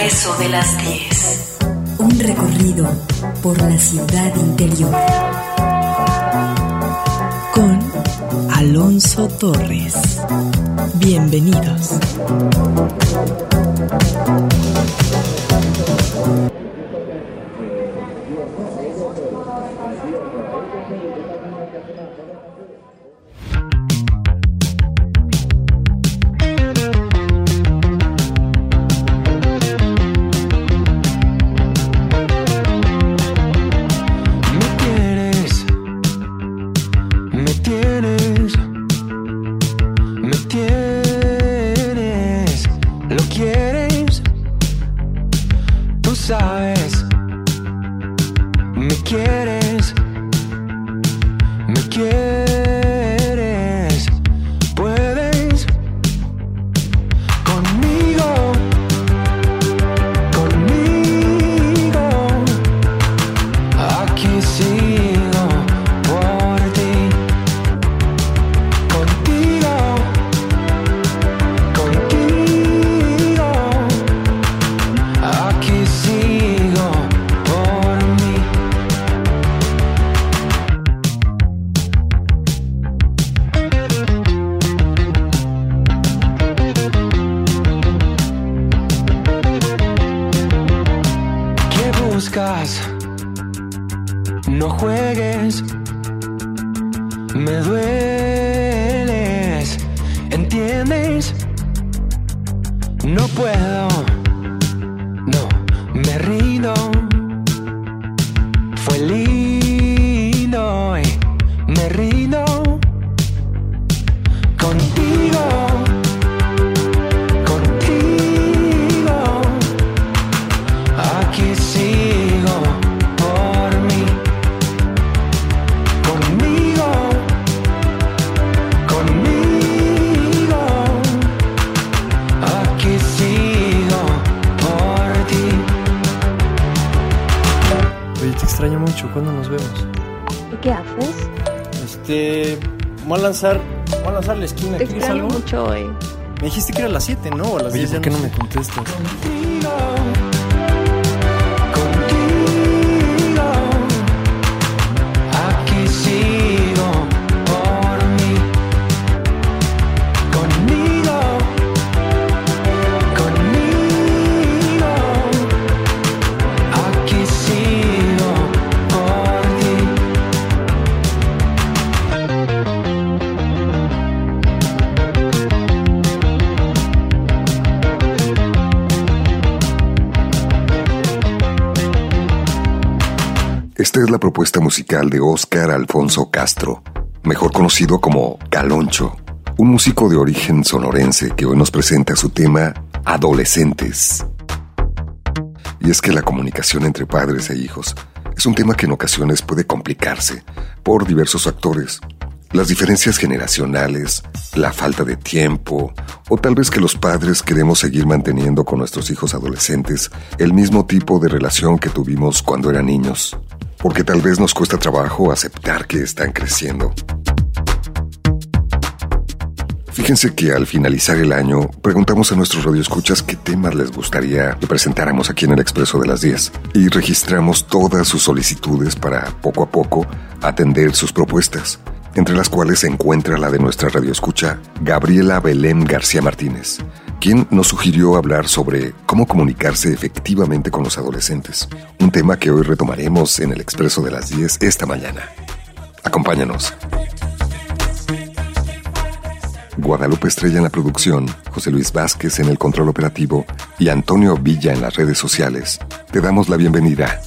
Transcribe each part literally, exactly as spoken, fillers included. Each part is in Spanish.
Expreso de las diez. Un recorrido por la ciudad interior. Con Alonso Torres. Bienvenidos. No juegues, me dueles, ¿entiendes? No puedo, no, me rindo. Fue lindo y me rindo contigo. Extraño mucho, ¿cuándo nos vemos? ¿Y qué haces? Este, voy a lanzar, voy a lanzar la esquina. Te extraño algo? mucho hoy. Me dijiste que era a las siete, ¿no? O a las Oye, diez. ¿por qué no sé. me contestas? Esta es la propuesta musical de Óscar Alfonso Castro, mejor conocido como Caloncho, un músico de origen sonorense que hoy nos presenta su tema Adolescentes. Y es que la comunicación entre padres e hijos es un tema que en ocasiones puede complicarse por diversos factores. Las diferencias generacionales, la falta de tiempo, o tal vez que los padres queremos seguir manteniendo con nuestros hijos adolescentes el mismo tipo de relación que tuvimos cuando eran niños, porque tal vez nos cuesta trabajo aceptar que están creciendo. Fíjense que al finalizar el año, preguntamos a nuestros radioescuchas qué temas les gustaría que presentáramos aquí en el Expreso de las diez y registramos todas sus solicitudes para, poco a poco, atender sus propuestas, entre las cuales se encuentra la de nuestra radioescucha Gabriela Belén García Martínez, quien nos sugirió hablar sobre cómo comunicarse efectivamente con los adolescentes, un tema que hoy retomaremos en el Expreso de las diez esta mañana. Acompáñanos. Guadalupe Estrella en la producción, José Luis Vázquez en el control operativo y Antonio Villa en las redes sociales. Te damos la bienvenida.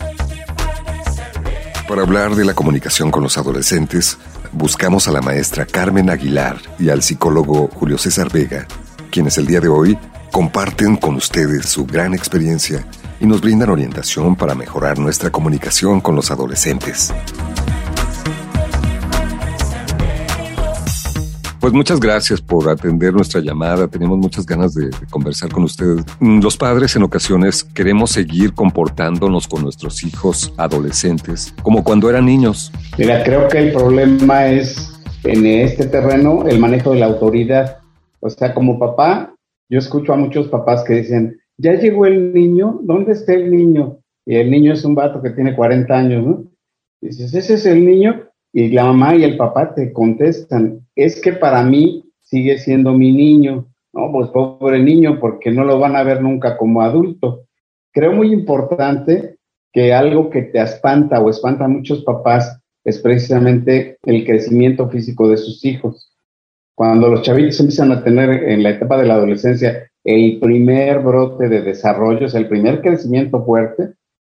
Para hablar de la comunicación con los adolescentes, buscamos a la maestra Carmen Aguilar y al psicólogo Julio César Vega, quienes el día de hoy comparten con ustedes su gran experiencia y nos brindan orientación para mejorar nuestra comunicación con los adolescentes. Pues muchas gracias por atender nuestra llamada. Tenemos muchas ganas de, de conversar con ustedes. Los padres en ocasiones queremos seguir comportándonos con nuestros hijos adolescentes como cuando eran niños. Mira, creo que el problema es en este terreno el manejo de la autoridad. O sea, como papá, yo escucho a muchos papás que dicen, ya llegó el niño, ¿dónde está el niño? Y el niño es un vato que tiene cuarenta años, ¿no? Dices, ese es el niño, y la mamá y el papá te contestan, es que para mí sigue siendo mi niño. No, pues pobre niño, porque no lo van a ver nunca como adulto. Creo muy importante que algo que te espanta o espanta a muchos papás es precisamente el crecimiento físico de sus hijos. Cuando los chavitos empiezan a tener en la etapa de la adolescencia el primer brote de desarrollo, es el primer crecimiento fuerte,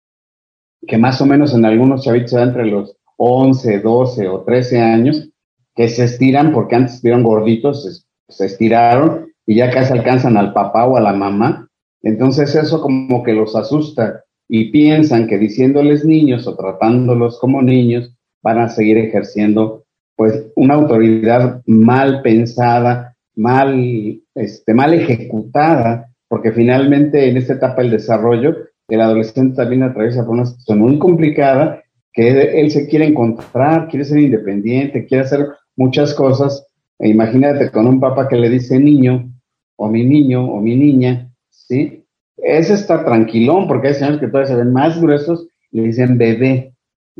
que más o menos en algunos chavitos se da entre los once, doce o trece años, que se estiran porque antes estuvieron gorditos, se, se estiraron y ya casi alcanzan al papá o a la mamá. Entonces eso como que los asusta y piensan que diciéndoles niños o tratándolos como niños van a seguir ejerciendo pues una autoridad mal pensada, mal, este, mal ejecutada, porque finalmente en esta etapa del desarrollo el adolescente también atraviesa por una situación muy complicada, que él se quiere encontrar, quiere ser independiente, quiere hacer muchas cosas. E imagínate con un papá que le dice niño, o mi niño, o mi niña, ¿sí? Ese está tranquilón, porque hay señores que todavía se ven más gruesos, le dicen bebé,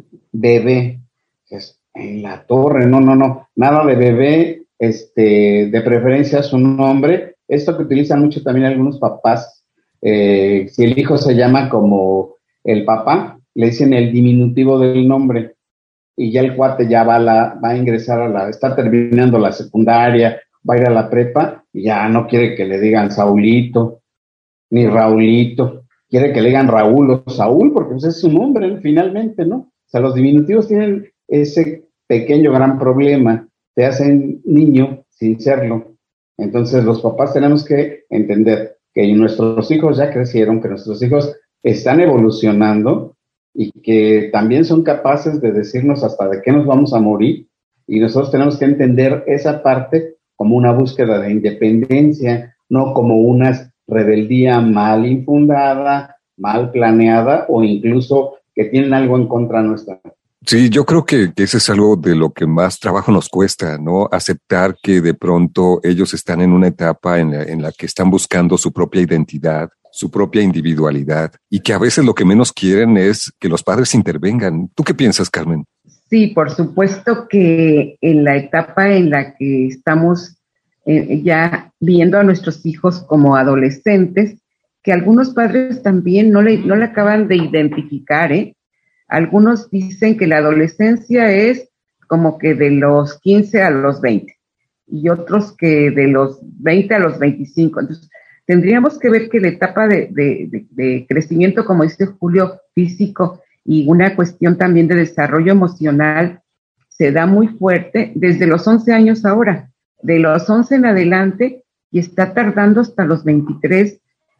bebé. Es en la torre, no, no, no, nada de bebé, este, de preferencia su nombre. Esto que utilizan mucho también algunos papás, eh, si el hijo se llama como el papá, le dicen el diminutivo del nombre, y ya el cuate ya va a, la, va a ingresar a la, está terminando la secundaria, va a ir a la prepa, y ya no quiere que le digan Saulito, ni Raulito, quiere que le digan Raúl o Saúl, porque pues es su nombre, ¿no? Finalmente, ¿no? O sea, los diminutivos tienen ese pequeño gran problema, te hacen niño sin serlo. Entonces los papás tenemos que entender que nuestros hijos ya crecieron, que nuestros hijos están evolucionando, y que también son capaces de decirnos hasta de qué nos vamos a morir, y nosotros tenemos que entender esa parte como una búsqueda de independencia, no como una rebeldía mal infundada, mal planeada, o incluso que tienen algo en contra nuestra. Sí, yo creo que, que eso es algo de lo que más trabajo nos cuesta, ¿no? Aceptar que de pronto ellos están en una etapa en la, en la que están buscando su propia identidad, su propia individualidad, y que a veces lo que menos quieren es que los padres intervengan. ¿Tú qué piensas, Carmen? Sí, por supuesto que en la etapa en la que estamos eh, ya viendo a nuestros hijos como adolescentes, que algunos padres también no le, no le acaban de identificar, ¿eh? Algunos dicen que la adolescencia es como que de los quince a los veinte, y otros que de los veinte a los veinticinco. Entonces, tendríamos que ver que la etapa de, de, de, de crecimiento, como dice Julio, físico, y una cuestión también de desarrollo emocional, se da muy fuerte desde los once años ahora, de los once en adelante, y está tardando hasta los veintitrés,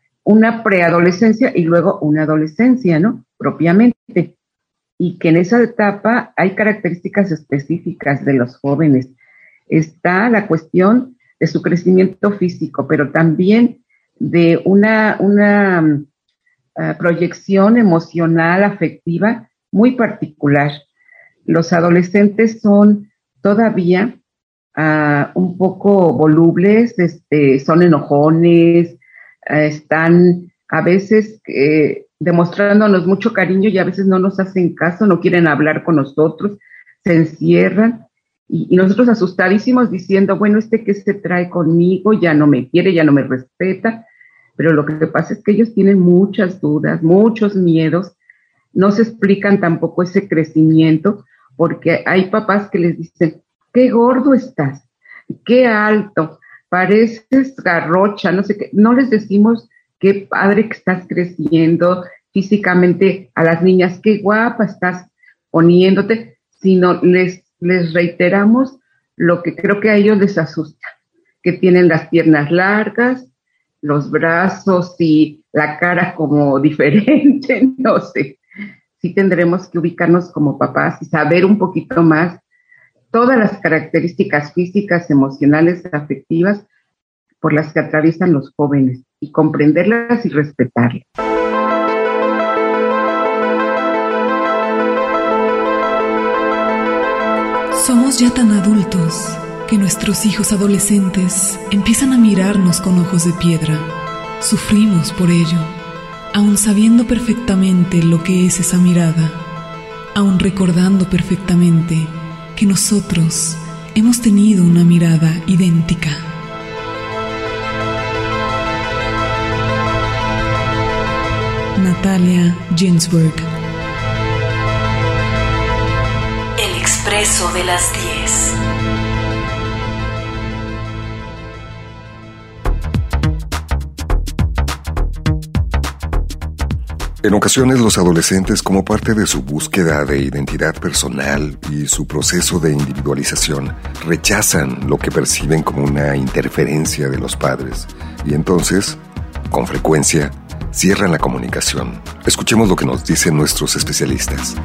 una preadolescencia y luego una adolescencia, ¿no? Propiamente. Y que en esa etapa hay características específicas de los jóvenes. Está la cuestión de su crecimiento físico, pero también de una, una uh, proyección emocional, afectiva muy particular. Los adolescentes son todavía uh, un poco volubles, este, son enojones, uh, están a veces eh, demostrándonos mucho cariño y a veces no nos hacen caso, no quieren hablar con nosotros, se encierran. Y, y nosotros asustadísimos diciendo, bueno, este que se trae conmigo ya no me quiere, ya no me respeta, pero lo que pasa es que ellos tienen muchas dudas, muchos miedos, no se explican tampoco ese crecimiento, porque hay papás que les dicen, qué gordo estás, qué alto, pareces garrocha, no sé qué, no les decimos qué padre que estás creciendo físicamente a las niñas, qué guapa estás poniéndote, sino les les reiteramos lo que creo que a ellos les asusta, que tienen las piernas largas, los brazos y la cara como diferente, no sé. Sí tendremos que ubicarnos como papás y saber un poquito más todas las características físicas, emocionales, afectivas por las que atraviesan los jóvenes y comprenderlas y respetarlas. Somos ya tan adultos que nuestros hijos adolescentes empiezan a mirarnos con ojos de piedra. Sufrimos por ello, aun sabiendo perfectamente lo que es esa mirada, aun recordando perfectamente que nosotros hemos tenido una mirada idéntica. Natalia Ginsburg. El Expreso de las diez. En ocasiones los adolescentes, como parte de su búsqueda de identidad personal y su proceso de individualización, rechazan lo que perciben como una interferencia de los padres y entonces, con frecuencia, cierran la comunicación. Escuchemos lo que nos dicen nuestros especialistas.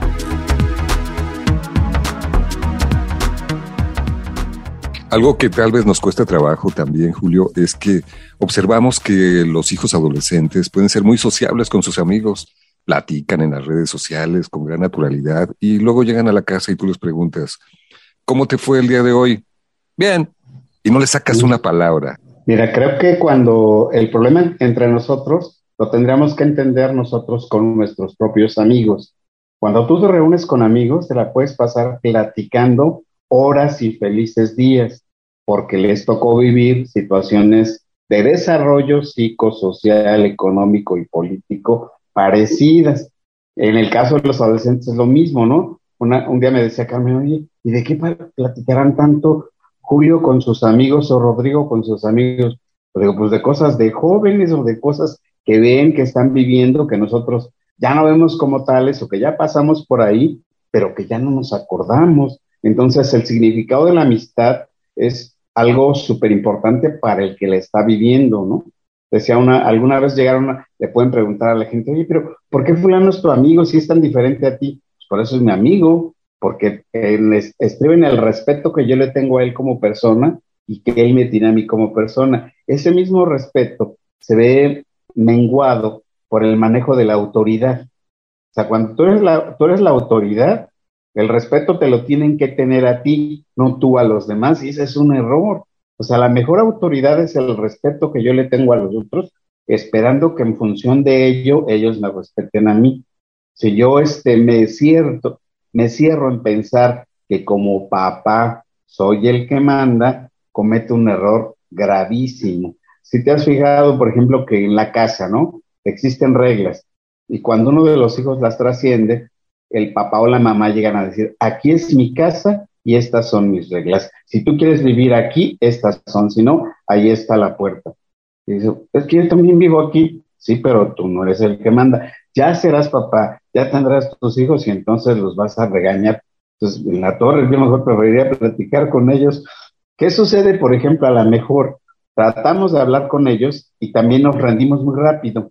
Algo que tal vez nos cuesta trabajo también, Julio, es que observamos que los hijos adolescentes pueden ser muy sociables con sus amigos, platican en las redes sociales con gran naturalidad y luego llegan a la casa y tú les preguntas, ¿cómo te fue el día de hoy? Bien. Y no les sacas una palabra. Mira, creo que cuando el problema entre nosotros lo tendríamos que entender nosotros con nuestros propios amigos. Cuando tú te reúnes con amigos, te la puedes pasar platicando horas y felices días, porque les tocó vivir situaciones de desarrollo psicosocial, económico y político parecidas. En el caso de los adolescentes es lo mismo, ¿no? Una, un día me decía Carmen, oye, ¿y de qué platicarán tanto Julio con sus amigos o Rodrigo con sus amigos? Pues digo, pues de cosas de jóvenes o de cosas que ven, que están viviendo, que nosotros ya no vemos como tales o que ya pasamos por ahí, pero que ya no nos acordamos. Entonces, el significado de la amistad es algo súper importante para el que la está viviendo, ¿no? Decía una, alguna vez llegaron, a, le pueden preguntar a la gente, oye, pero ¿por qué fulano es tu amigo si es tan diferente a ti? Pues por eso es mi amigo, porque eh, les escriben el respeto que yo le tengo a él como persona y que él me tiene a mí como persona. Ese mismo respeto se ve menguado por el manejo de la autoridad. O sea, cuando tú eres la, tú eres la autoridad, el respeto te lo tienen que tener a ti, no tú a los demás, y ese es un error. O sea, la mejor autoridad es el respeto que yo le tengo a los otros, esperando que en función de ello ellos me respeten a mí. Si yo este, me, cierto, me cierro en pensar que como papá soy el que manda, cometo un error gravísimo. Si te has fijado, por ejemplo, que en la casa, ¿no? Existen reglas, y cuando uno de los hijos las trasciende, el papá o la mamá llegan a decir, aquí es mi casa y estas son mis reglas. Si tú quieres vivir aquí, estas son, si no, ahí está la puerta. Y dice, es que yo también vivo aquí. Sí, pero tú no eres el que manda. Ya serás papá, ya tendrás tus hijos y entonces los vas a regañar. Entonces, en la torre yo mejor preferiría platicar con ellos. ¿Qué sucede, por ejemplo, a lo mejor? Tratamos de hablar con ellos y también nos rendimos muy rápido.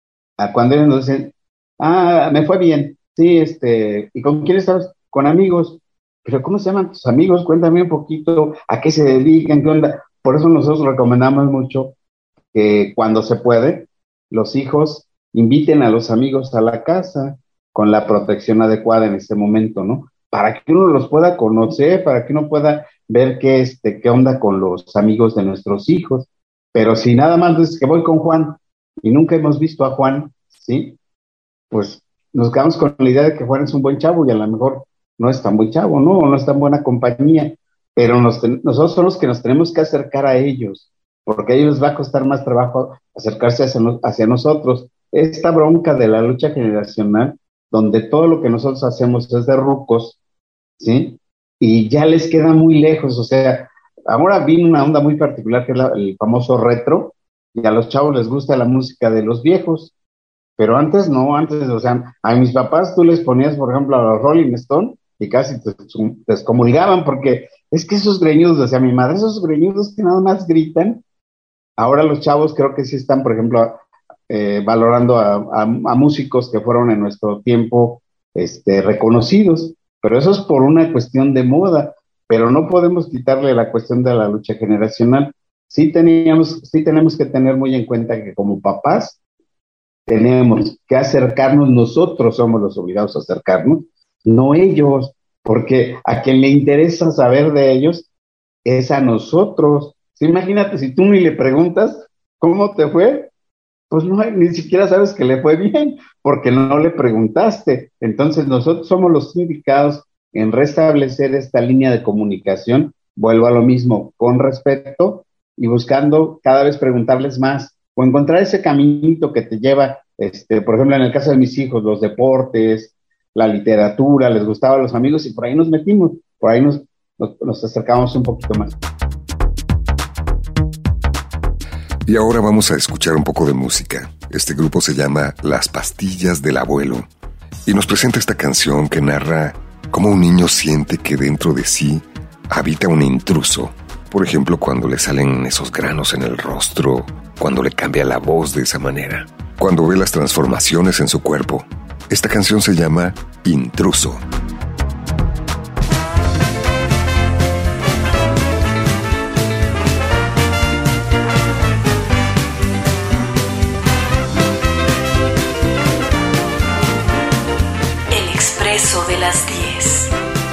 A cuando ellos nos dicen, ah, me fue bien. Sí, este, ¿y con quién estabas? Con amigos. Pero ¿cómo se llaman tus amigos? Cuéntame un poquito, ¿a qué se dedican? ¿Qué onda? Por eso nosotros recomendamos mucho que cuando se puede, los hijos inviten a los amigos a la casa con la protección adecuada en ese momento, ¿no? Para que uno los pueda conocer, para que uno pueda ver qué, este, qué onda con los amigos de nuestros hijos. Pero si nada más dices que voy con Juan y nunca hemos visto a Juan, ¿sí? Pues nos quedamos con la idea de que Juan es un buen chavo y a lo mejor no es tan buen chavo, ¿no? O no es tan buena compañía, pero nos ten- nosotros somos los que nos tenemos que acercar a ellos, porque a ellos les va a costar más trabajo acercarse hacia, no- hacia nosotros. Esta bronca de la lucha generacional, donde todo lo que nosotros hacemos es de rucos, ¿sí? Y ya les queda muy lejos, o sea, ahora vino una onda muy particular que es la- el famoso retro, y a los chavos les gusta la música de los viejos. Pero antes no, antes, o sea, a mis papás tú les ponías, por ejemplo, a los Rolling Stone y casi te, te excomulgaban porque es que esos greñudos, decía mi madre, esos greñudos que nada más gritan. Ahora los chavos creo que sí están, por ejemplo, eh, valorando a, a, a músicos que fueron en nuestro tiempo este, reconocidos, pero eso es por una cuestión de moda, pero no podemos quitarle la cuestión de la lucha generacional. Sí, teníamos, sí tenemos que tener muy en cuenta que como papás tenemos que acercarnos, nosotros somos los obligados a acercarnos, no ellos, porque a quien le interesa saber de ellos es a nosotros. Sí, imagínate, si tú ni le preguntas cómo te fue, pues no, ni siquiera sabes que le fue bien, porque no le preguntaste. Entonces nosotros somos los indicados en restablecer esta línea de comunicación, vuelvo a lo mismo, con respeto y buscando cada vez preguntarles más, o encontrar ese caminito que te lleva, este, por ejemplo, en el caso de mis hijos, los deportes, la literatura, les gustaba a los amigos y por ahí nos metimos, por ahí nos, nos, nos acercamos un poquito más. Y ahora vamos a escuchar un poco de música. Este grupo se llama Las Pastillas del Abuelo y nos presenta esta canción que narra cómo un niño siente que dentro de sí habita un intruso. Por ejemplo, cuando le salen esos granos en el rostro, cuando le cambia la voz de esa manera, cuando ve las transformaciones en su cuerpo. Esta canción se llama Intruso. El Expreso de las diez.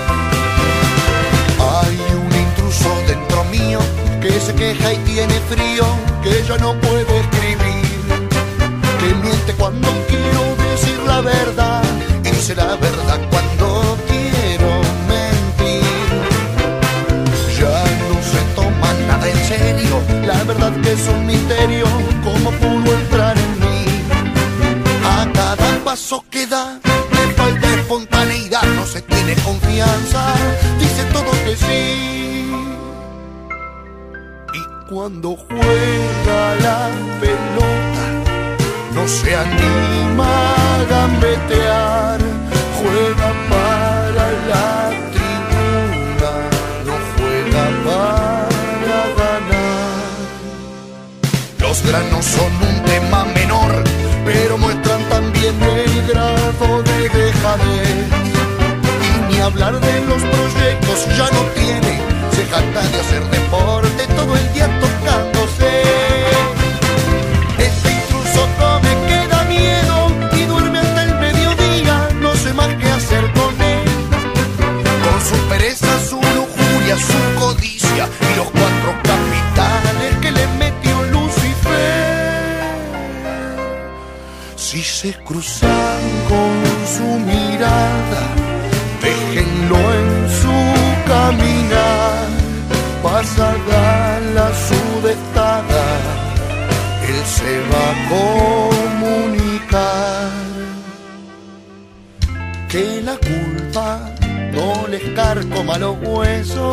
Hay un intruso dentro mío que se queja y tiene frío, que ya no puede escribir, que miente cuando quiero decir la verdad y dice la verdad cuando quiero mentir. Ya no se toma nada en serio, la verdad que es un misterio, cómo pudo entrar en mí. A cada paso que da le falta espontaneidad, no se tiene confianza, dice todo que sí. Y cuando juega la pelota no se anima a gambetear, juega para la tribuna, no juega para ganar. Los granos son un tema menor, pero muestran también el grado de dejadez. Y ni hablar de los proyectos ya no tiene, se jacta de hacer deporte todo el día tocándose. Este intruso come que da miedo y duerme hasta el mediodía, no sé más qué hacer con él. Con su pereza, su lujuria, su codicia y los cuatro capitales que le metió Lucifer. Si se cruzan con su mirada, déjenlo en su caminar, pasada la sudestada, él se va a comunicar. Que la culpa no les carcoma los huesos,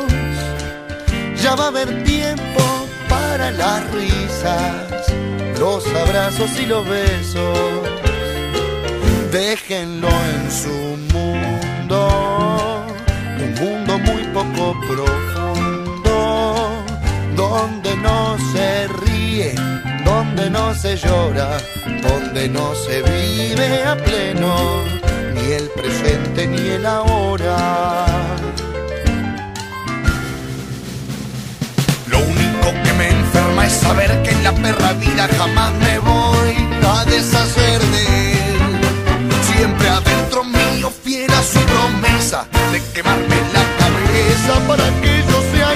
ya va a haber tiempo para las risas, los abrazos y los besos. Déjenlo en su mundo, un mundo muy poco profundo, donde no se ríe, donde no se llora, donde no se vive a pleno, ni el presente ni el ahora. Lo único que me enferma es saber que en la perra vida jamás me voy a deshacer de él. Siempre adentro mío fiel a su promesa de quemarme la cabeza para que yo sea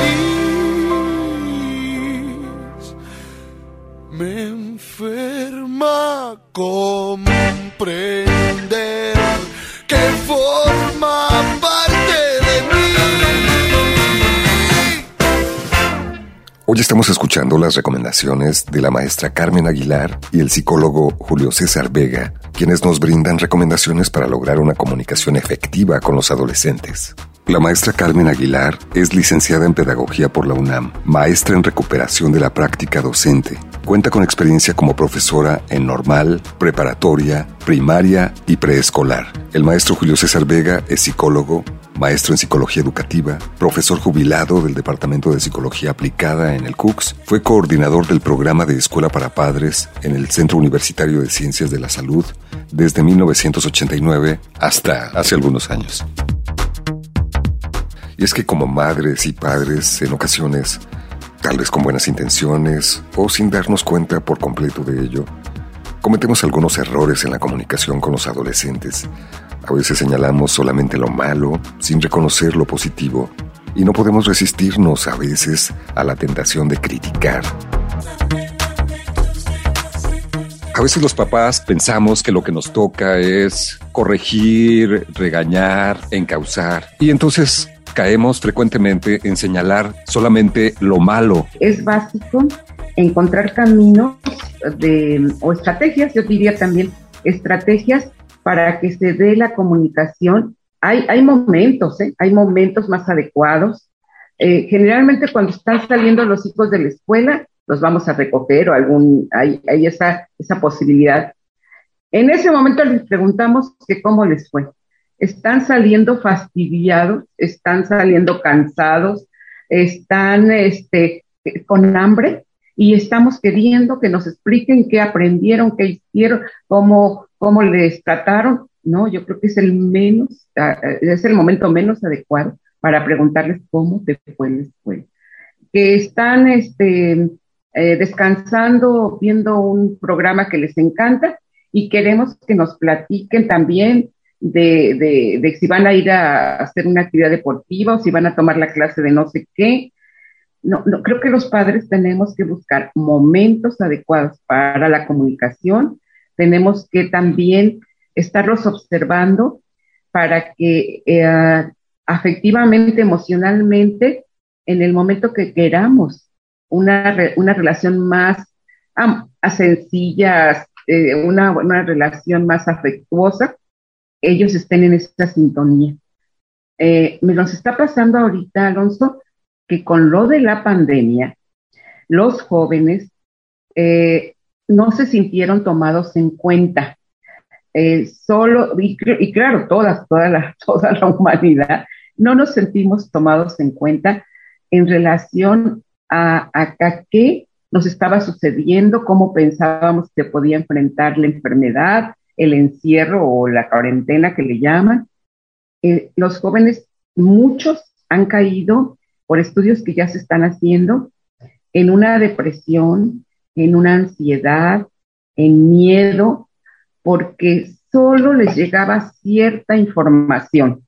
infeliz. Me enferma comprender que forma parte de mí. Hoy estamos escuchando las recomendaciones de la maestra Carmen Aguilar y el psicólogo Julio César Vega, quienes nos brindan recomendaciones para lograr una comunicación efectiva con los adolescentes. La maestra Carmen Aguilar es licenciada en Pedagogía por la UNAM, maestra en recuperación de la práctica docente. Cuenta con experiencia como profesora en normal, preparatoria, primaria y preescolar. El maestro Julio César Vega es psicólogo, maestro en psicología educativa, profesor jubilado del Departamento de Psicología Aplicada en el C U C S, fue coordinador del programa de Escuela para Padres en el Centro Universitario de Ciencias de la Salud desde mil novecientos ochenta y nueve hasta hace algunos años. Y es que como madres y padres, en ocasiones, tal vez con buenas intenciones o sin darnos cuenta por completo de ello, cometemos algunos errores en la comunicación con los adolescentes. A veces señalamos solamente lo malo, sin reconocer lo positivo, y no podemos resistirnos a veces a la tentación de criticar. A veces los papás pensamos que lo que nos toca es corregir, regañar, encauzar. Y entonces caemos frecuentemente en señalar solamente lo malo. Es básico encontrar caminos de, o estrategias, yo diría también estrategias para que se dé la comunicación. Hay, hay momentos, ¿eh? hay momentos más adecuados. Eh, generalmente cuando están saliendo los hijos de la escuela, los vamos a recoger o algún, hay, hay esa, esa posibilidad. En ese momento les preguntamos que cómo les fue. Están saliendo fastidiados, están saliendo cansados, están este, con hambre y estamos queriendo que nos expliquen qué aprendieron, qué hicieron, cómo, cómo les trataron. No, yo creo que es el menos, es el momento menos adecuado para preguntarles cómo te fue en la escuela. Que están este, eh, descansando, viendo un programa que les encanta y queremos que nos platiquen también de, de, de si van a ir a hacer una actividad deportiva o si van a tomar la clase de no sé qué. No, no, creo que los padres tenemos que buscar momentos adecuados para la comunicación, tenemos que también estarlos observando para que eh, afectivamente, emocionalmente, en el momento que queramos una, re, una relación más ah, sencilla, eh, una, una relación más afectuosa, ellos estén en esa sintonía. Eh, me nos está pasando ahorita, Alonso, que con lo de la pandemia, los jóvenes eh, no se sintieron tomados en cuenta. Eh, solo, y, y claro, todas, toda la, toda la humanidad, no nos sentimos tomados en cuenta en relación a, a, a qué nos estaba sucediendo, cómo pensábamos que podía enfrentar la enfermedad, el encierro o la cuarentena que le llaman. Eh, los jóvenes, muchos han caído, por estudios que ya se están haciendo, en una depresión, en una ansiedad, en miedo, porque solo les llegaba cierta información.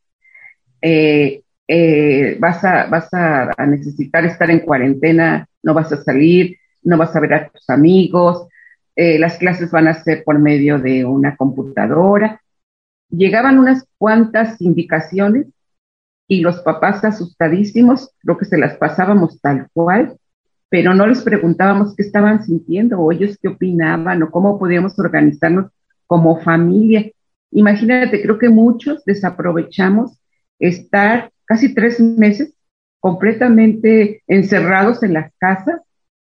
Eh, eh, vas a, vas a, a necesitar estar en cuarentena, no vas a salir, no vas a ver a tus amigos, eh, las clases van a ser por medio de una computadora. Llegaban unas cuantas indicaciones y los papás asustadísimos, creo que se las pasábamos tal cual, pero no les preguntábamos qué estaban sintiendo o ellos qué opinaban o cómo podíamos organizarnos como familia. Imagínate, creo que muchos desaprovechamos estar casi tres meses completamente encerrados en las casas.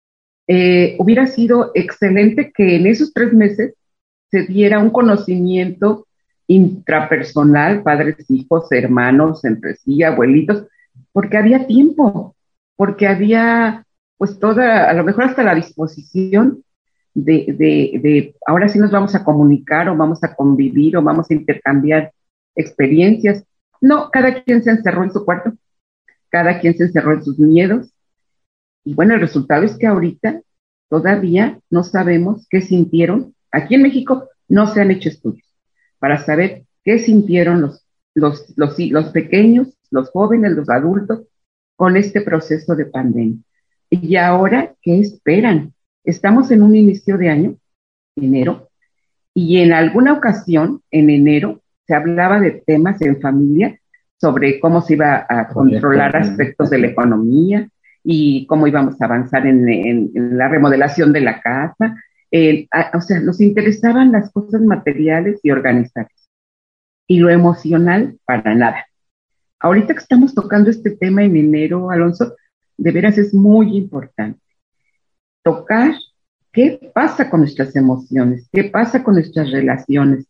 Eh, hubiera sido excelente que en esos tres meses se diera un conocimiento intrapersonal, padres, hijos, hermanos, entre sí, abuelitos, porque había tiempo, porque había pues toda, a lo mejor hasta la disposición de, de, de ahora sí nos vamos a comunicar o vamos a convivir o vamos a intercambiar experiencias. No, cada quien se encerró en su cuarto, cada quien se encerró en sus miedos. Y bueno, el resultado es que ahorita todavía no sabemos qué sintieron. Aquí en México no se han hecho estudios para saber qué sintieron los, los, los, los pequeños, los jóvenes, los adultos con este proceso de pandemia. Y ahora, ¿qué esperan? Estamos en un inicio de año, enero, y en alguna ocasión, en enero, se hablaba de temas en familia sobre cómo se iba a controlar aspectos de la economía y cómo íbamos a avanzar en, en, en la remodelación de la casa. Eh, a, o sea, nos interesaban las cosas materiales y organizadas. Y lo emocional, para nada. Ahorita que estamos tocando este tema en enero, Alonso, de veras es muy importante tocar qué pasa con nuestras emociones, qué pasa con nuestras relaciones.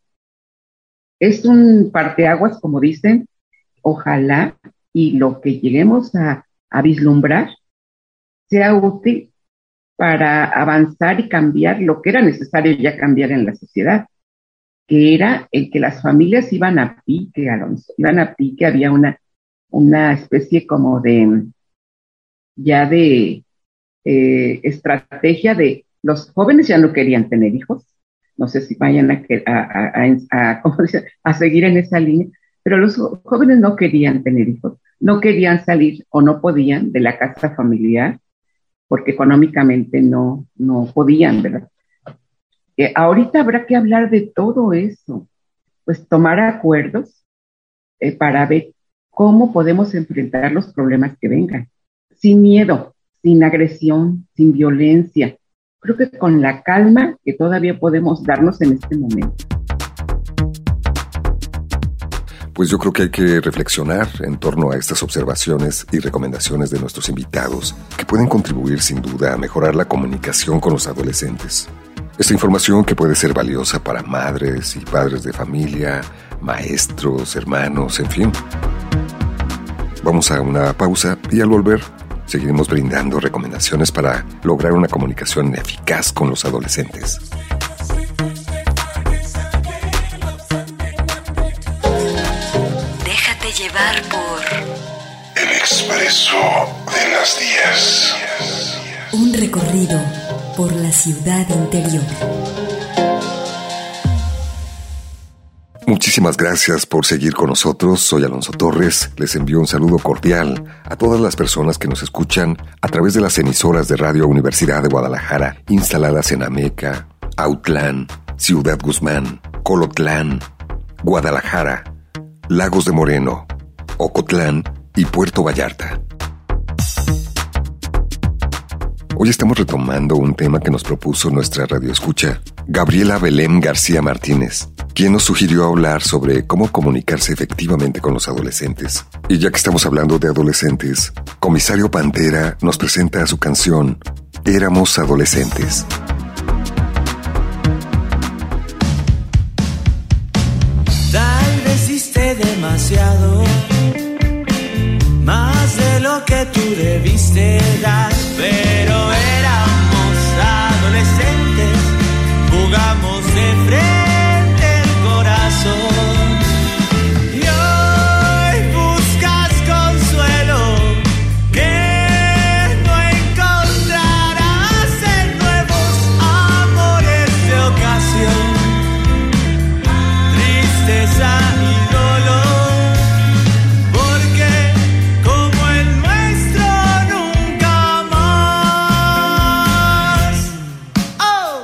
Es un parteaguas, como dicen, ojalá y lo que lleguemos a, a vislumbrar sea útil para avanzar y cambiar lo que era necesario ya cambiar en la sociedad, que era el que las familias iban a pique, Alonso, iban a pique, había una, una especie como de, ya de eh, estrategia de los jóvenes ya no querían tener hijos, no sé si vayan a, a, a, a, a, ¿cómo dice? a seguir en esa línea, pero los jóvenes no querían tener hijos, no querían salir o no podían de la casa familiar, porque económicamente no, no podían, ¿verdad? eh, ahorita habrá que hablar de todo eso, pues tomar acuerdos eh, para ver cómo podemos enfrentar los problemas que vengan, sin miedo, sin agresión, sin violencia. Creo que con la calma que todavía podemos darnos en este momento. Pues yo creo que hay que reflexionar en torno a estas observaciones y recomendaciones de nuestros invitados, que pueden contribuir sin duda a mejorar la comunicación con los adolescentes. Esta información que puede ser valiosa para madres y padres de familia, maestros, hermanos, en fin. Vamos a una pausa y al volver seguiremos brindando recomendaciones para lograr una comunicación eficaz con los adolescentes. Déjate llevar por El Expreso de las diez. Un recorrido por la ciudad interior. Muchísimas gracias por seguir con nosotros. Soy Alonso Torres. Les envío un saludo cordial a todas las personas que nos escuchan a través de las emisoras de Radio Universidad de Guadalajara, instaladas en Ameca, Autlán, Ciudad Guzmán, Colotlán, Guadalajara, Lagos de Moreno, Ocotlán y Puerto Vallarta. Hoy estamos retomando un tema que nos propuso nuestra radioescucha, Gabriela Belém García Martínez, quien nos sugirió hablar sobre cómo comunicarse efectivamente con los adolescentes. Y ya que estamos hablando de adolescentes, Comisario Pantera nos presenta su canción Éramos Adolescentes. Tal vez hiciste demasiado, más de lo que tú debiste dar, pero éramos adolescentes, jugamos de frente el corazón. Y hoy buscas consuelo que no encontrarás en nuevos amores de ocasión. Tristeza y dolor, porque como el nuestro nunca más. Oh.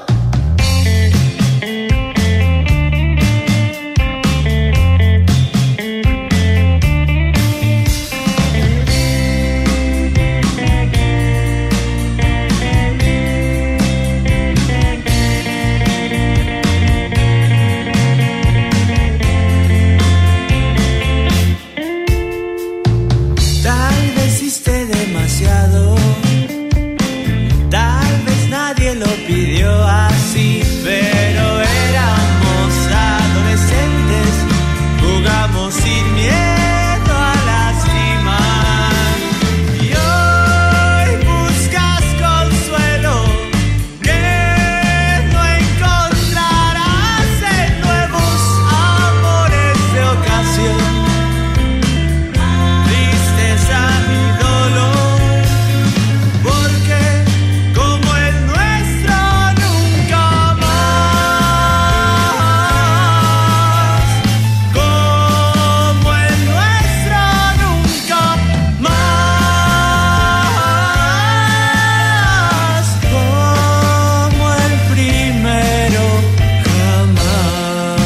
Tal vez hiciste demasiado, tal vez nadie lo pidió así, pero éramos adolescentes, jugamos sin miedo a lastimar. Y hoy buscas consuelo que no encontrarás en nuevos amores de ocasión. Tristeza y dolor, porque como el nuestro nunca más, como el nuestro nunca más, como el primero jamás.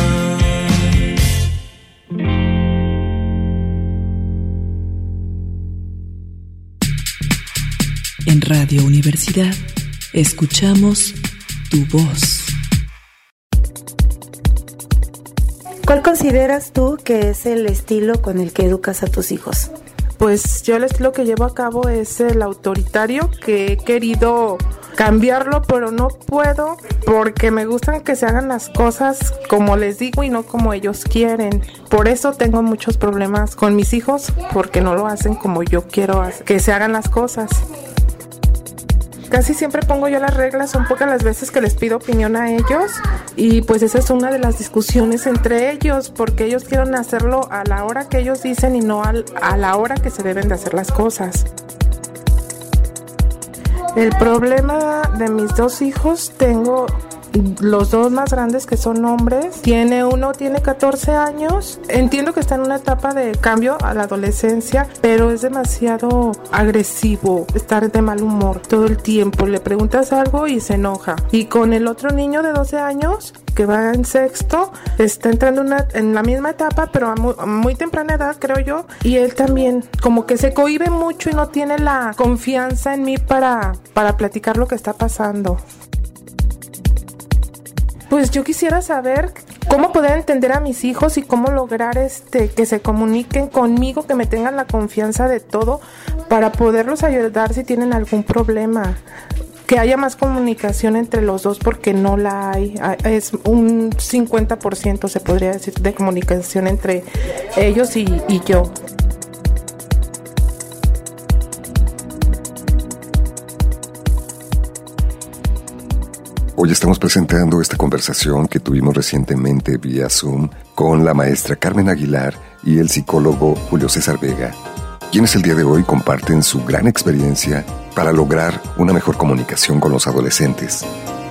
En Radio Universidad escuchamos Tu Voz. ¿Cuál consideras tú que es el estilo con el que educas a tus hijos? Pues yo el estilo que llevo a cabo es el autoritario, que he querido cambiarlo, pero no puedo porque me gustan que se hagan las cosas como les digo y no como ellos quieren. Por eso tengo muchos problemas con mis hijos, porque no lo hacen como yo quiero que se hagan las cosas. Casi siempre pongo yo las reglas, son pocas las veces que les pido opinión a ellos, y pues esa es una de las discusiones entre ellos, porque ellos quieren hacerlo a la hora que ellos dicen y no al, a la hora que se deben de hacer las cosas. El problema de mis dos hijos, tengo los dos más grandes que son hombres, tiene uno tiene catorce años, entiendo que está en una etapa de cambio a la adolescencia, pero es demasiado agresivo, estar de mal humor todo el tiempo, le preguntas algo y se enoja. Y con el otro niño de doce años, que va en sexto, está entrando una, en la misma etapa, pero a muy, a muy temprana edad, creo yo, y él también como que se cohíbe mucho y no tiene la confianza en mí para, para platicar lo que está pasando. Pues yo quisiera saber cómo poder entender a mis hijos y cómo lograr este que se comuniquen conmigo, que me tengan la confianza de todo para poderlos ayudar si tienen algún problema. Que haya más comunicación entre los dos porque no la hay. Es un cincuenta por ciento se podría decir de comunicación entre ellos y, y yo. Hoy estamos presentando esta conversación que tuvimos recientemente vía Zoom con la maestra Carmen Aguilar y el psicólogo Julio César Vega, quienes el día de hoy comparten su gran experiencia para lograr una mejor comunicación con los adolescentes.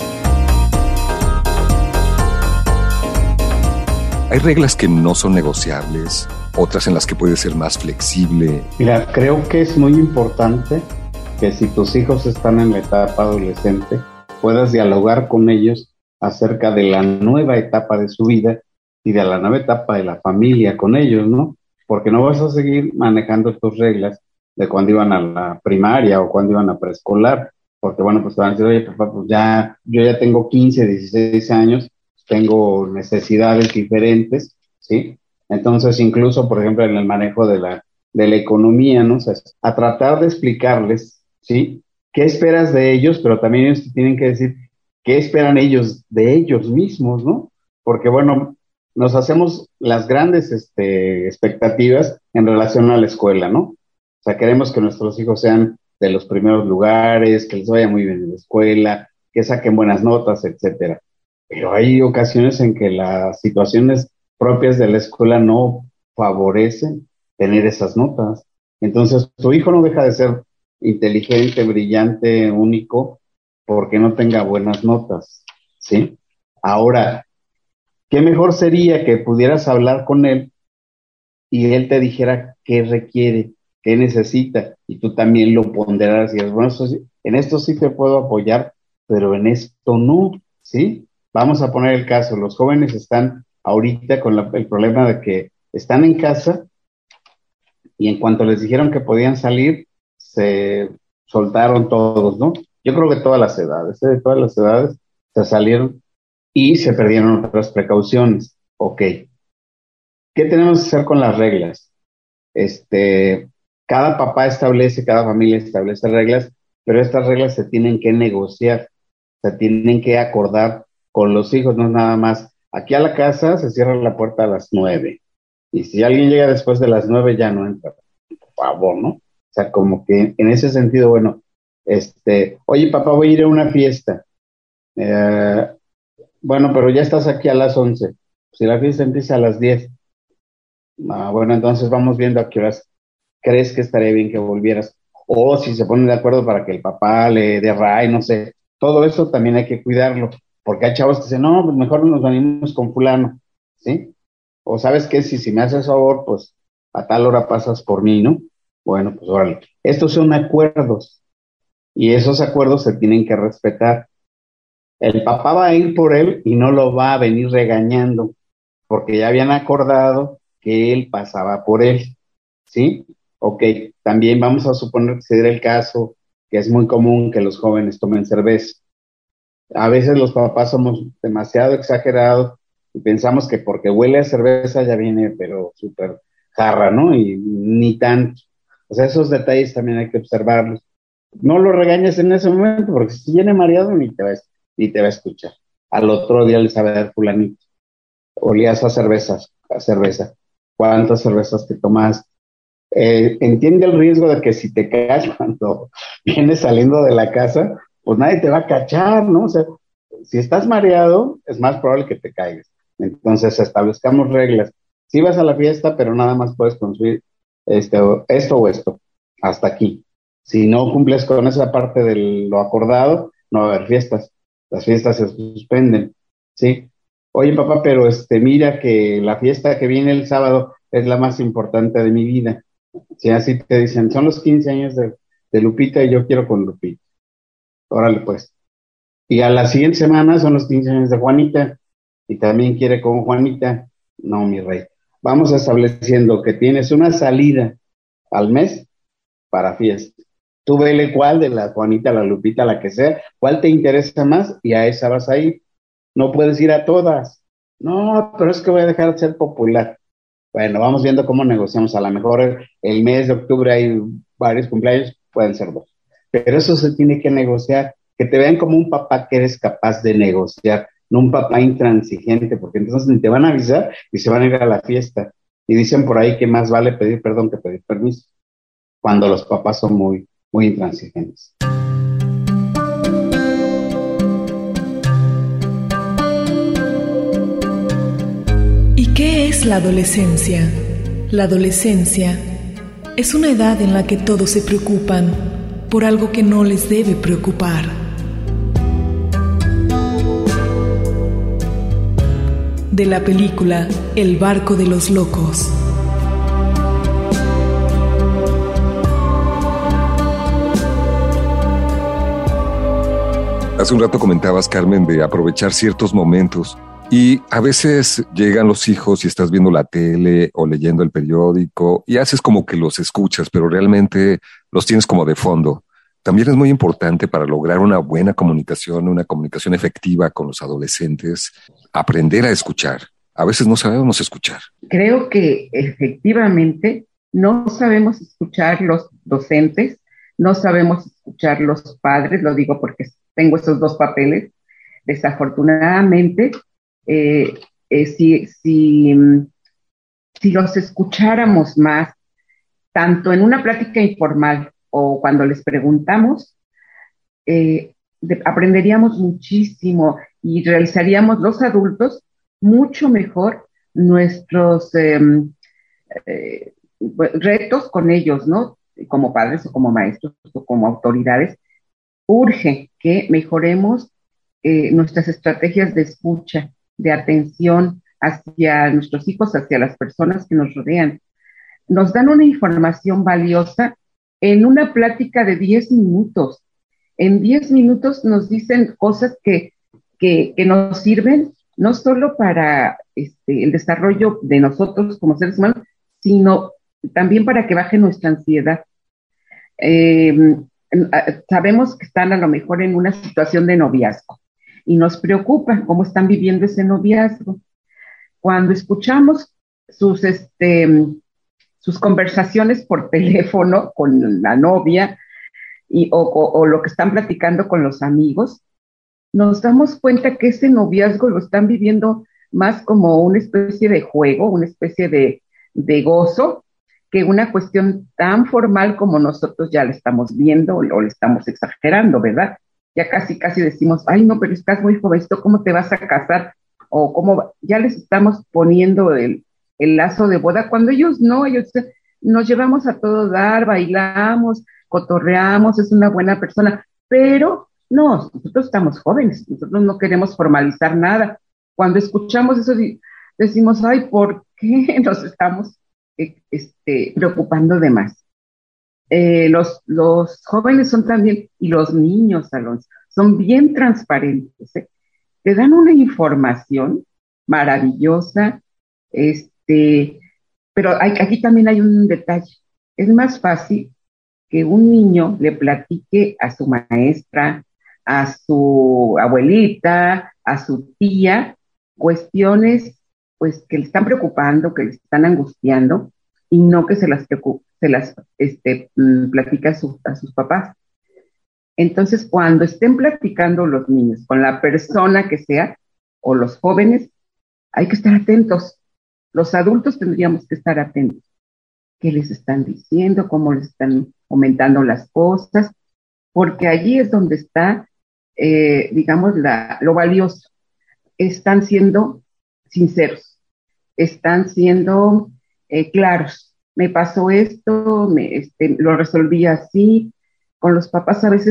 Hay reglas que no son negociables, otras en las que puede ser más flexible. Mira, creo que es muy importante que si tus hijos están en la etapa adolescente, puedas dialogar con ellos acerca de la nueva etapa de su vida y de la nueva etapa de la familia con ellos, ¿no? Porque no vas a seguir manejando tus reglas de cuando iban a la primaria o cuando iban a preescolar, porque bueno, pues te van a decir, oye, papá, pues ya, yo ya tengo quince, dieciséis años, tengo necesidades diferentes, ¿sí? Entonces, incluso, por ejemplo, en el manejo de la, de la economía, ¿no? O sea, a tratar de explicarles, ¿sí? ¿Qué esperas de ellos? Pero también ellos tienen que decir qué esperan ellos de ellos mismos, ¿no? Porque, bueno, nos hacemos las grandes este, expectativas en relación a la escuela, ¿no? O sea, queremos que nuestros hijos sean de los primeros lugares, que les vaya muy bien en la escuela, que saquen buenas notas, etcétera. Pero hay ocasiones en que las situaciones propias de la escuela no favorecen tener esas notas. Entonces, tu hijo no deja de ser inteligente, brillante, único, porque no tenga buenas notas, ¿sí? Ahora, ¿qué mejor sería que pudieras hablar con él y él te dijera qué requiere, qué necesita, y tú también lo ponderaras y dices, bueno, esto sí, en esto sí te puedo apoyar, pero en esto no, ¿sí? Vamos a poner el caso, los jóvenes están ahorita con la, el problema de que están en casa y en cuanto les dijeron que podían salir, se soltaron todos, ¿no? Yo creo que todas las edades, ¿eh? De todas las edades se salieron y se perdieron otras precauciones. Ok. ¿Qué tenemos que hacer con las reglas? Este, cada papá establece, cada familia establece reglas, pero estas reglas se tienen que negociar, se tienen que acordar con los hijos, no es nada más. Aquí a la casa se cierra la puerta a las nueve, y si alguien llega después de las nueve ya no entra, por favor, ¿no? O sea, como que en ese sentido, bueno, este, oye, papá, voy a ir a una fiesta. Eh, bueno, pero ya estás aquí a las once. Si la fiesta empieza a las diez. Ah, bueno, entonces vamos viendo a qué horas crees que estaría bien que volvieras. O si se ponen de acuerdo para que el papá le dé ray, no sé. Todo eso también hay que cuidarlo. Porque hay chavos que dicen, no, pues mejor nos venimos con fulano, ¿sí? O sabes qué, si, si me haces favor, pues a tal hora pasas por mí, ¿no? Bueno, pues órale. Estos son acuerdos y esos acuerdos se tienen que respetar. El papá va a ir por él y no lo va a venir regañando porque ya habían acordado que él pasaba por él, ¿sí? Ok, también vamos a suponer que se diera el caso que es muy común que los jóvenes tomen cerveza. A veces los papás somos demasiado exagerados y pensamos que porque huele a cerveza ya viene, pero súper jarra, ¿no? Y ni tanto. O sea, esos detalles también hay que observarlos. No lo regañes en ese momento, porque si viene mareado ni te va a, ni te va a escuchar. Al otro día le sabe dar fulanito. Olías a cervezas, a cerveza. ¿Cuántas cervezas te tomas? Eh, entiende el riesgo de que si te caes cuando vienes saliendo de la casa, pues nadie te va a cachar, ¿no? O sea, si estás mareado, es más probable que te caigas. Entonces, establezcamos reglas. Si vas a la fiesta, pero nada más puedes consumir este, esto o esto, hasta aquí. Si no cumples con esa parte de lo acordado, no va a haber fiestas. las fiestas se suspenden, ¿sí? Oye, papá, pero este, mira que la fiesta que viene el sábado es la más importante de mi vida. Si así te dicen, son los quince años de, de Lupita y yo quiero con Lupita. Órale, pues. Y a la siguiente semana son los quince años de Juanita y también quiere con Juanita. No, mi rey. Vamos estableciendo que tienes una salida al mes para fiesta. Tú vele cuál de la Juanita, la Lupita, la que sea, cuál te interesa más y a esa vas a ir. No puedes ir a todas. No, pero es que voy a dejar de ser popular. Bueno, vamos viendo cómo negociamos. A lo mejor el mes de octubre hay varios cumpleaños, pueden ser dos. Pero eso se tiene que negociar. Que te vean como un papá que eres capaz de negociar, no un papá intransigente, porque entonces ni te van a avisar y se van a ir a la fiesta. Y dicen por ahí que más vale pedir perdón que pedir permiso, cuando los papás son muy, muy intransigentes. ¿Y qué es la adolescencia? La adolescencia es una edad en la que todos se preocupan por algo que no les debe preocupar. De la película El barco de los locos. Hace un rato comentabas, Carmen, de aprovechar ciertos momentos. Y a veces llegan los hijos y estás viendo la tele o leyendo el periódico y haces como que los escuchas, pero realmente los tienes como de fondo. También es muy importante para lograr una buena comunicación, una comunicación efectiva con los adolescentes, aprender a escuchar. A veces no sabemos escuchar. Creo que efectivamente no sabemos escuchar los docentes, no sabemos escuchar los padres, lo digo porque tengo esos dos papeles. Desafortunadamente, Eh, eh, si, si, si los escucháramos más, tanto en una plática informal o cuando les preguntamos, eh, de, aprenderíamos muchísimo y realizaríamos los adultos mucho mejor nuestros eh, eh, retos con ellos, ¿no? Como padres o como maestros o como autoridades. Urge que mejoremos eh, nuestras estrategias de escucha, de atención hacia nuestros hijos, hacia las personas que nos rodean. Nos dan una información valiosa en una plática de diez minutos. En diez minutos nos dicen cosas que, que, que nos sirven no solo para este, el desarrollo de nosotros como seres humanos, sino también para que baje nuestra ansiedad. Eh, sabemos que están a lo mejor en una situación de noviazgo y nos preocupa cómo están viviendo ese noviazgo. Cuando escuchamos sus, este, sus conversaciones por teléfono con la novia y, o, o, o lo que están platicando con los amigos, nos damos cuenta que ese noviazgo lo están viviendo más como una especie de juego, una especie de, de gozo, que una cuestión tan formal como nosotros ya la estamos viendo o, o le estamos exagerando, ¿verdad? Ya casi, casi decimos, ay, no, pero estás muy jovencito, ¿cómo te vas a casar? O cómo, ya les estamos poniendo el, el lazo de boda, cuando ellos no, ellos nos llevamos a todo dar, bailamos, cotorreamos, es una buena persona, pero no, nosotros estamos jóvenes, nosotros no queremos formalizar nada. Cuando escuchamos eso, decimos, ay, ¿por qué nos estamos este, preocupando de más? Eh, los, los jóvenes son también, y los niños, Alonso, son bien transparentes, ¿eh? Te dan una información maravillosa, este, pero hay, aquí también hay un detalle. Es más fácil que un niño le platique a su maestra, a su abuelita, a su tía, cuestiones pues que le están preocupando, que le están angustiando, y no que se las preocupe, se las este, platica a, su, a sus papás. Entonces, cuando estén platicando los niños con la persona que sea, o los jóvenes, hay que estar atentos. Los adultos tendríamos que estar atentos. ¿Qué les están diciendo? ¿Cómo les están comentando las cosas? Porque allí es donde está, eh, digamos, la, lo valioso. Están siendo sinceros, están siendo eh, claros. Me pasó esto, me, este, lo resolví así. Con los papás a veces nos,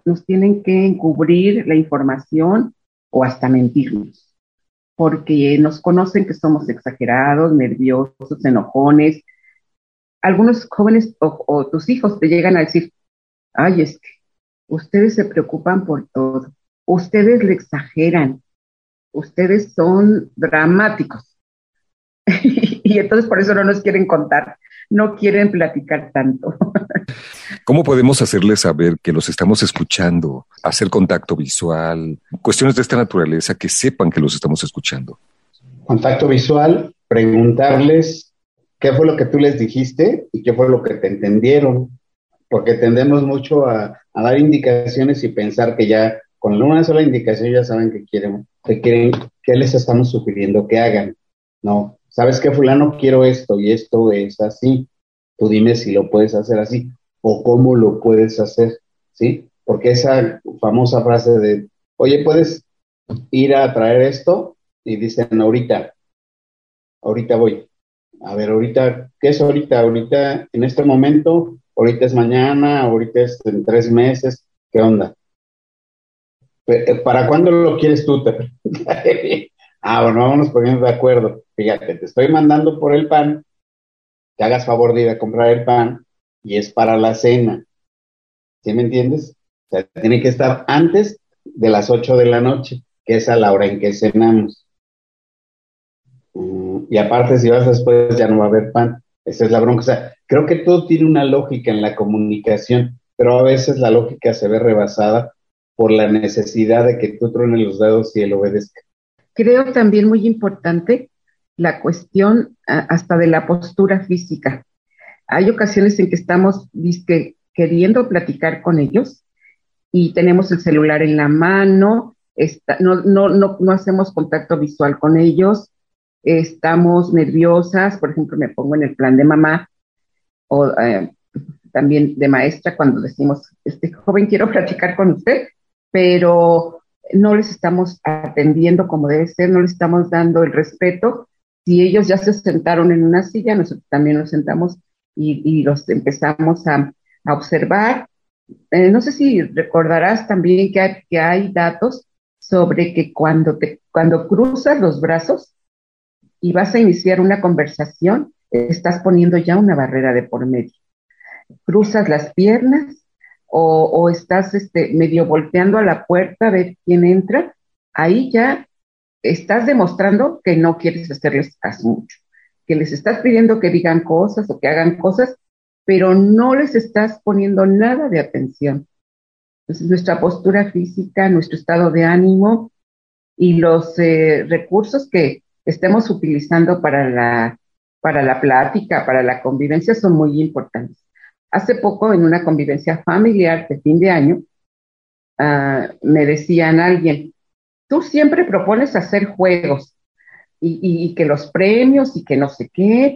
nos tienen que encubrir la información o hasta mentirnos, porque nos conocen que somos exagerados, nerviosos, enojones. Algunos jóvenes o, o tus hijos te llegan a decir, ay, es que ustedes se preocupan por todo, ustedes le exageran, ustedes son dramáticos. Y entonces por eso no nos quieren contar, no quieren platicar tanto. ¿Cómo podemos hacerles saber que los estamos escuchando? Hacer contacto visual, cuestiones de esta naturaleza, que sepan que los estamos escuchando. Contacto visual, preguntarles qué fue lo que tú les dijiste y qué fue lo que te entendieron, porque tendemos mucho a, a dar indicaciones y pensar que ya con una sola indicación ya saben que quieren, que quieren, qué les estamos sugiriendo que hagan. No, ¿sabes qué, fulano? Quiero esto y esto es así. Tú dime si lo puedes hacer así o cómo lo puedes hacer, ¿sí? Porque esa famosa frase de, oye, ¿puedes ir a traer esto? Y dicen, ahorita, ahorita voy. A ver, ahorita, ¿qué es ahorita? Ahorita, en este momento, ahorita es mañana, ahorita es en tres meses, ¿qué onda? ¿Para cuándo lo quieres tú? Ah, bueno, vámonos poniendo de acuerdo. Fíjate, te estoy mandando por el pan, que hagas favor de ir a comprar el pan, y es para la cena. ¿Sí me entiendes? O sea, tiene que estar antes de las ocho de la noche, que es a la hora en que cenamos. Mm, y aparte, si vas después, ya no va a haber pan. Esa es la bronca. O sea, creo que todo tiene una lógica en la comunicación, pero a veces la lógica se ve rebasada por la necesidad de que tú truenes los dedos y él obedezca. Creo también muy importante la cuestión hasta de la postura física. Hay ocasiones en que estamos disque, queriendo platicar con ellos y tenemos el celular en la mano, está, no, no, no, no hacemos contacto visual con ellos, estamos nerviosas, por ejemplo, me pongo en el plan de mamá o eh, también de maestra cuando decimos, este joven, quiero platicar con usted, pero no les estamos atendiendo como debe ser, no les estamos dando el respeto. Si ellos ya se sentaron en una silla, nosotros también nos sentamos y, y los empezamos a, a observar. Eh, no sé si recordarás también que hay, que hay datos sobre que cuando, te, cuando cruzas los brazos y vas a iniciar una conversación, estás poniendo ya una barrera de por medio. Cruzas las piernas o, o estás este, medio volteando a la puerta a ver quién entra, ahí ya estás demostrando que no quieres hacerles caso mucho, que les estás pidiendo que digan cosas o que hagan cosas, pero no les estás poniendo nada de atención. Entonces, nuestra postura física, nuestro estado de ánimo y los eh, recursos que estemos utilizando para la, para la plática, para la convivencia, son muy importantes. Hace poco, en una convivencia familiar de fin de año, uh, me decían alguien, tú siempre propones hacer juegos y, y, y que los premios y que no sé qué,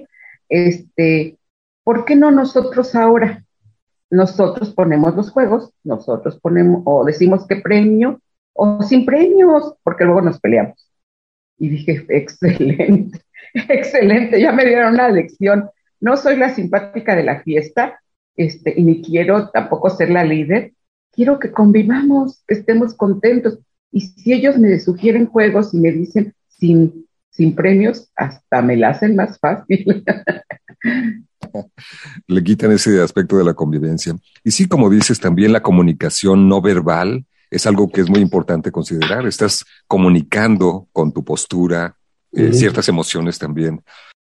este, ¿por qué no nosotros ahora? Nosotros ponemos los juegos, nosotros ponemos, o decimos qué premio, o sin premios, porque luego nos peleamos. Y dije, excelente, excelente, ya me dieron una lección. No soy la simpática de la fiesta, este, y ni quiero tampoco ser la líder. Quiero que convivamos, que estemos contentos. Y si ellos me sugieren juegos y me dicen sin, sin premios, hasta me la hacen más fácil. Le quitan ese aspecto de la convivencia. Y sí, como dices, también la comunicación no verbal es algo que es muy importante considerar. Estás comunicando con tu postura, eh, uh-huh. ciertas emociones también.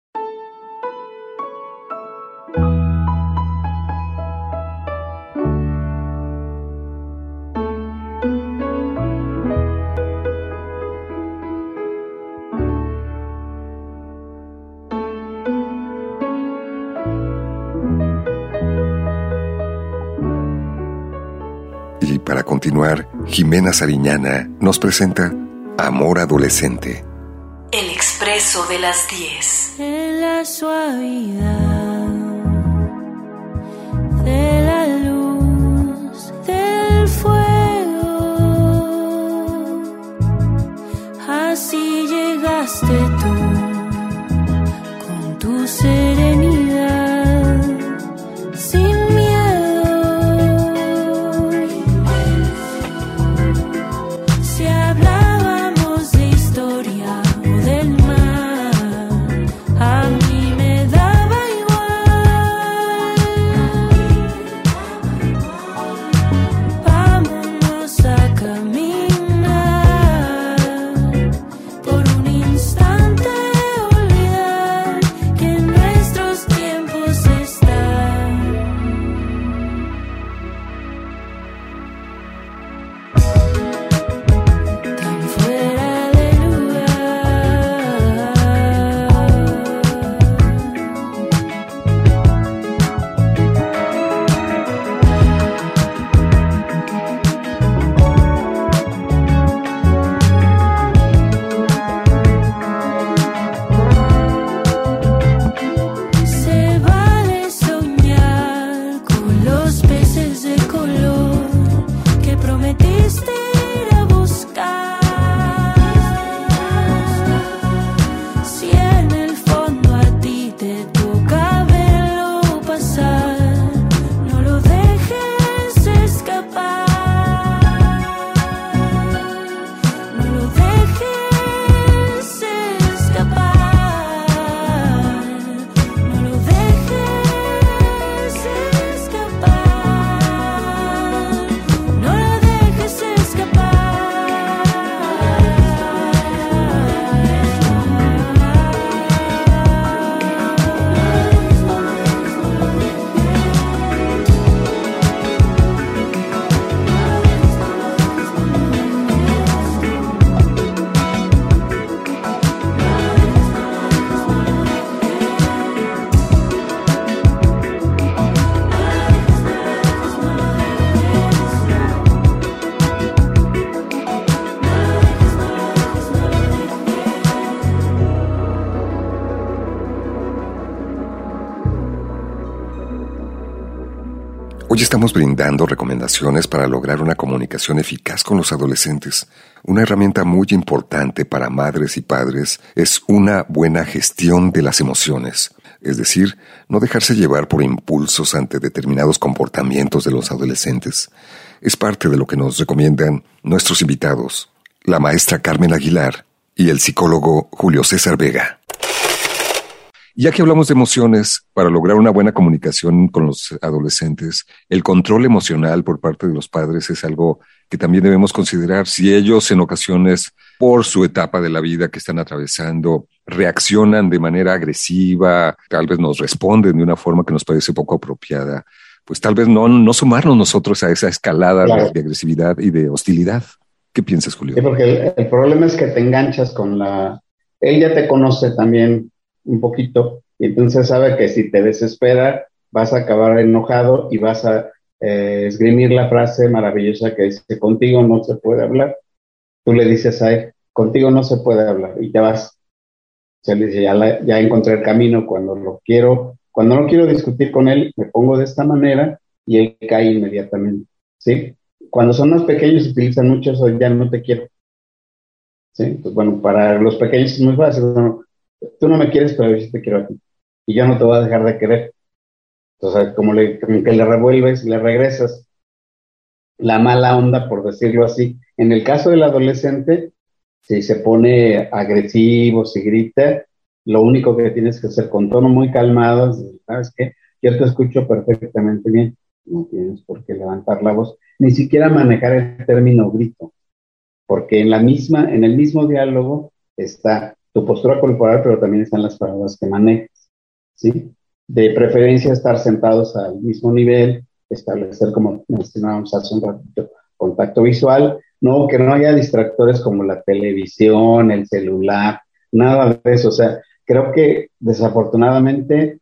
Y para continuar, Jimena Sariñana nos presenta Amor Adolescente. El expreso de las diez. En la suavidad de la luz del fuego, así llegaste tú con tu serenidad, sin miedo. Hoy estamos brindando recomendaciones para lograr una comunicación eficaz con los adolescentes. Una herramienta muy importante para madres y padres es una buena gestión de las emociones. Es decir, no dejarse llevar por impulsos ante determinados comportamientos de los adolescentes. Es parte de lo que nos recomiendan nuestros invitados, la maestra Carmen Aguilar y el psicólogo Julio César Vega. Ya que hablamos de emociones, para lograr una buena comunicación con los adolescentes, el control emocional por parte de los padres es algo que también debemos considerar. Si ellos en ocasiones, por su etapa de la vida que están atravesando, reaccionan de manera agresiva, tal vez nos responden de una forma que nos parece poco apropiada, pues tal vez no, no sumarnos nosotros a esa escalada claro. de, de agresividad y de hostilidad. ¿Qué piensas, Julio? Sí, porque el, el problema es que te enganchas con la... Él ya te conoce también un poquito, y entonces sabe que si te desespera vas a acabar enojado y vas a eh, esgrimir la frase maravillosa que dice, contigo no se puede hablar. Tú le dices a él, contigo no se puede hablar, y te vas. Se le dice, ya, la, ya encontré el camino. Cuando lo quiero, cuando no quiero discutir con él, me pongo de esta manera y él cae inmediatamente, ¿sí? Cuando son más pequeños utilizan mucho eso, ya no te quiero, ¿sí? Pues bueno, para los pequeños es muy fácil, bueno, tú no me quieres, pero yo sí te quiero a ti. Y yo no te voy a dejar de querer. Entonces, como, le, como que le revuelves, le regresas la mala onda, por decirlo así. En el caso del adolescente, si se pone agresivo, si grita, lo único que tienes que hacer con tono muy calmado es, ¿sabes qué? Yo te escucho perfectamente bien. No tienes por qué levantar la voz. Ni siquiera manejar el término grito. Porque en la misma, en el mismo diálogo está tu postura corporal, pero también están las palabras que manejas, ¿sí? De preferencia estar sentados al mismo nivel, establecer, como mencionábamos hace un ratito, contacto visual, no, que no haya distractores como la televisión, el celular, nada de eso. O sea, creo que desafortunadamente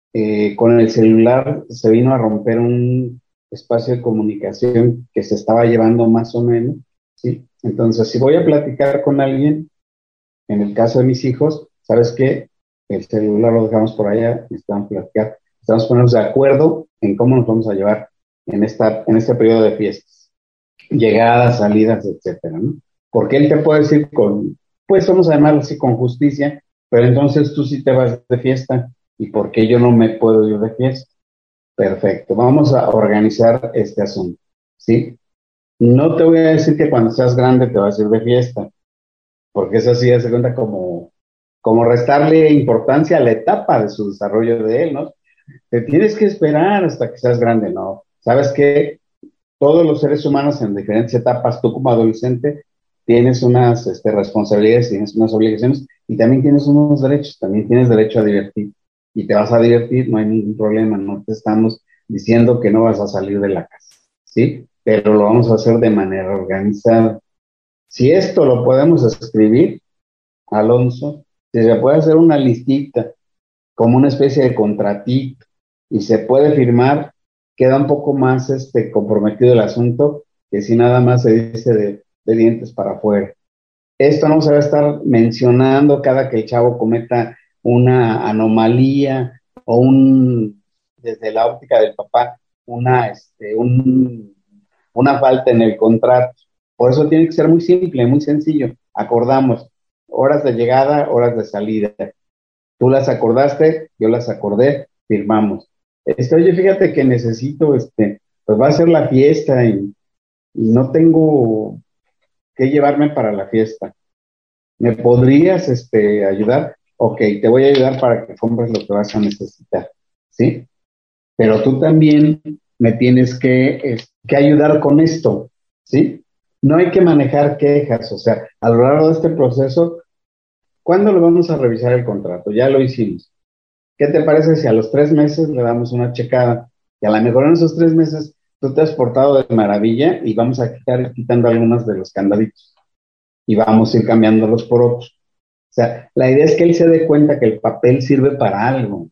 eh, con el celular se vino a romper un espacio de comunicación que se estaba llevando más o menos, ¿sí? Entonces, si voy a platicar con alguien, en el caso de mis hijos, ¿sabes qué? El celular lo dejamos por allá, necesitamos platicar, estamos poniéndonos de acuerdo en cómo nos vamos a llevar en esta, en este periodo de fiestas, llegadas, salidas, etcétera, ¿no? Porque él te puede decir con, pues vamos a llamarlo así, con justicia, pero entonces tú sí te vas de fiesta, ¿y por qué yo no me puedo ir de fiesta? Perfecto, vamos a organizar este asunto, ¿sí? No te voy a decir que cuando seas grande te vas a ir de fiesta, porque eso sí se cuenta como, como restarle importancia a la etapa de su desarrollo de él, ¿no? Te tienes que esperar hasta que seas grande, ¿no? ¿Sabes qué? Todos los seres humanos en diferentes etapas, tú como adolescente, tienes unas este, responsabilidades, tienes unas obligaciones y también tienes unos derechos, también tienes derecho a divertir. Y te vas a divertir, no hay ningún problema, no te estamos diciendo que no vas a salir de la casa, ¿sí? Pero lo vamos a hacer de manera organizada. Si esto lo podemos escribir, Alonso, si se puede hacer una listita, como una especie de contratito, y se puede firmar, queda un poco más este, comprometido el asunto, que si nada más se dice de, de dientes para afuera. Esto no se va a estar mencionando cada que el chavo cometa una anomalía, o un, desde la óptica del papá, una, este, un, una falta en el contrato. Por eso tiene que ser muy simple, muy sencillo. Acordamos horas de llegada, horas de salida. Tú las acordaste, yo las acordé, firmamos. Este, oye, fíjate que necesito, este, pues va a ser la fiesta y, y no tengo que llevarme para la fiesta. ¿Me podrías, este, ayudar? Ok, te voy a ayudar para que compres lo que vas a necesitar, ¿sí? Pero tú también me tienes que, es, que ayudar con esto, ¿sí? No hay que manejar quejas, o sea, a lo largo de este proceso, ¿cuándo lo vamos a revisar el contrato? Ya lo hicimos. ¿Qué te parece si a los tres meses le damos una checada? Y a lo mejor en esos tres meses tú te has portado de maravilla y vamos a quitar quitando algunos de los candaditos y vamos a ir cambiándolos por otros. O sea, la idea es que él se dé cuenta que el papel sirve para algo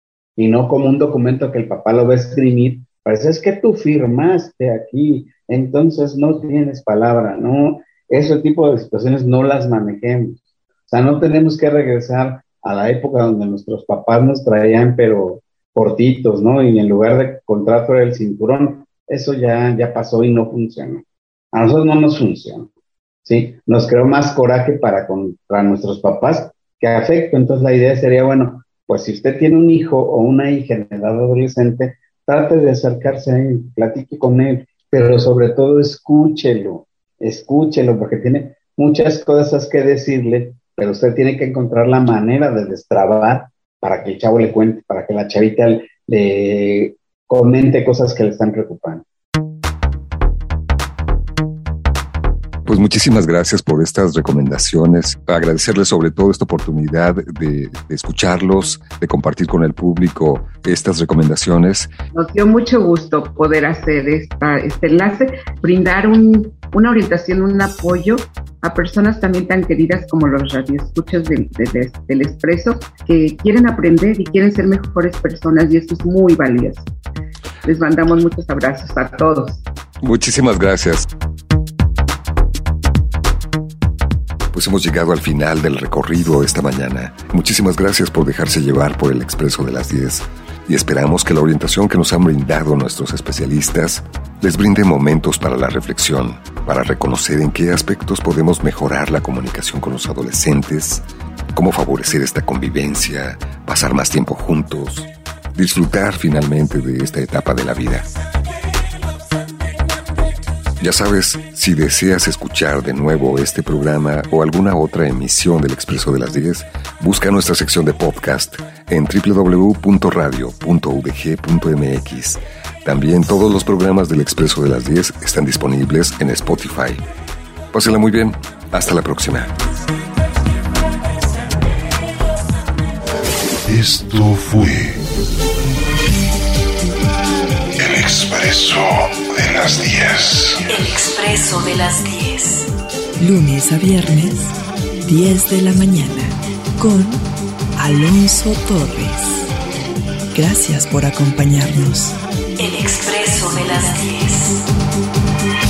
y no como un documento que el papá lo va a escribir. Parece es que tú firmaste aquí, entonces no tienes palabra, ¿no? Ese tipo de situaciones no las manejemos. O sea, no tenemos que regresar a la época donde nuestros papás nos traían, pero cortitos, ¿no? Y en lugar de contrato era el cinturón. Eso ya, ya pasó y no funcionó. A nosotros no nos funciona, ¿sí? Nos creó más coraje para contra nuestros papás que afecto. Entonces la idea sería, bueno, pues si usted tiene un hijo o una hija en edad adolescente, trate de acercarse a él, platique con él, pero sobre todo escúchelo, escúchelo, porque tiene muchas cosas que decirle, pero usted tiene que encontrar la manera de destrabar para que el chavo le cuente, para que la chavita le comente cosas que le están preocupando. Pues muchísimas gracias por estas recomendaciones. Agradecerles sobre todo esta oportunidad de, de escucharlos, de compartir con el público estas recomendaciones. Nos dio mucho gusto poder hacer esta, este enlace, brindar un, una orientación, un apoyo a personas también tan queridas como los radioescuchas del, del, del Expreso, que quieren aprender y quieren ser mejores personas, y esto es muy valioso. Les mandamos muchos abrazos a todos. Muchísimas gracias. Pues hemos llegado al final del recorrido esta mañana. Muchísimas gracias por dejarse llevar por el Expreso de las diez. Y esperamos que la orientación que nos han brindado nuestros especialistas les brinde momentos para la reflexión, para reconocer en qué aspectos podemos mejorar la comunicación con los adolescentes, cómo favorecer esta convivencia, pasar más tiempo juntos, disfrutar finalmente de esta etapa de la vida. Ya sabes, si deseas escuchar de nuevo este programa o alguna otra emisión del Expreso de las diez, busca nuestra sección de podcast en doble u doble u doble u punto radio punto u d g punto m x. También todos los programas del Expreso de las diez están disponibles en Spotify. Pásela muy bien. Hasta la próxima. Esto fue El Expreso de las diez. El Expreso de las diez. Lunes a viernes, diez de la mañana, con Alonso Torres. Gracias por acompañarnos. El Expreso de las diez.